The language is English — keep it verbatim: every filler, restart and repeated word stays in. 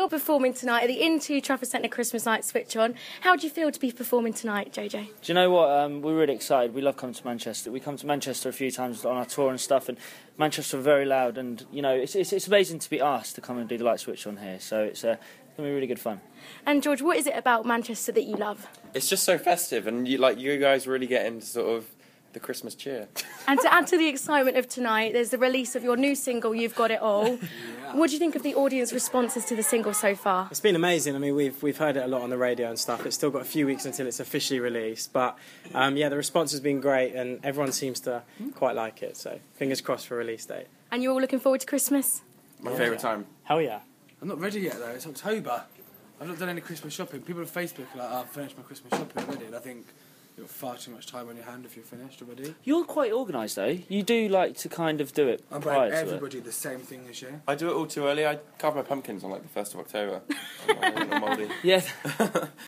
you're performing tonight at the Into Trafford Centre Christmas Night Switch On. How do you feel to be performing tonight, J J? Do you know what? Um, we're really excited. We love coming to Manchester. We come to Manchester a few times on our tour and stuff, and Manchester are very loud. And you know, it's it's, it's amazing to be asked to come and do the light switch on here. So it's uh, going to be really good fun. And George, what is it about Manchester that you love? It's just so festive, and you like you guys really get into sort of the Christmas cheer. And to add to the excitement of tonight, there's the release of your new single, You've Got It All. Yeah. What do you think of the audience responses to the single so far? It's been amazing. I mean, we've we've heard it a lot on the radio and stuff. It's still got a few weeks until it's officially released, but um, yeah, the response has been great, and everyone seems to quite like it. So fingers crossed for release date. And you're all looking forward to Christmas? My yeah. favourite time. Hell yeah! I'm not ready yet though. It's October. I've not done any Christmas shopping. People on Facebook are like, oh, I've finished my Christmas shopping already, and I think you've got far too much time on your hand if you're finished already. You're quite organised though. You do like to kind of do it I'm prior buying to everybody it. the same thing this year. I do it all too early. I carve my pumpkins on like the first of October. I'm, I'm mouldy. Yeah.